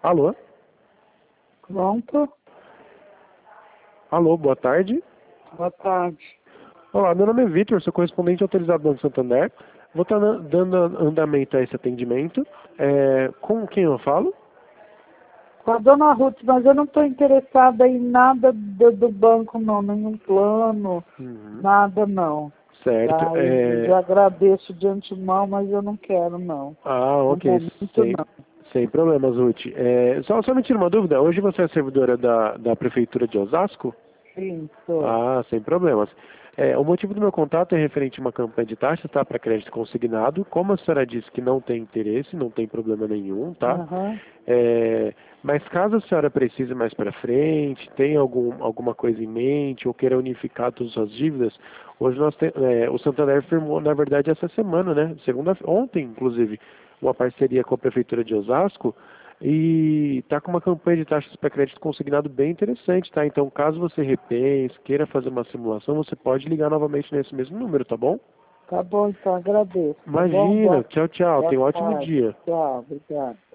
Alô? Pronto? Alô, boa tarde. Boa tarde. Olá, meu nome é Vitor, sou correspondente autorizado do Banco Santander. Vou estar dando andamento a esse atendimento. Com quem eu falo? Com a dona Ruth, mas eu não estou interessada em nada do banco, não. Nenhum plano, nada, não. Certo. Tá? Eu já agradeço de antemão, mas eu não quero, não. No Ok. momento, não. Sem problemas, Ruth. Só me tira uma dúvida. Hoje você é servidora da Prefeitura de Osasco? Sim, estou. Sem problemas. O motivo do meu contato é referente a uma campanha de taxas, tá? Para crédito consignado. Como a senhora disse que não tem interesse, não tem problema nenhum, tá? Aham. Mas caso a senhora precise mais para frente, tenha alguma coisa em mente ou queira unificar todas as suas dívidas, hoje o Santander firmou, na verdade, essa semana, né? Ontem, inclusive, uma parceria com a Prefeitura de Osasco e está com uma campanha de taxas para crédito consignado bem interessante, tá? Então, caso você repense, queira fazer uma simulação, você pode ligar novamente nesse mesmo número, tá bom? Tá bom, então, agradeço. Tá bom? Imagina, tchau, tchau, Boa tenha um ótimo tarde. dia. Tchau, obrigado.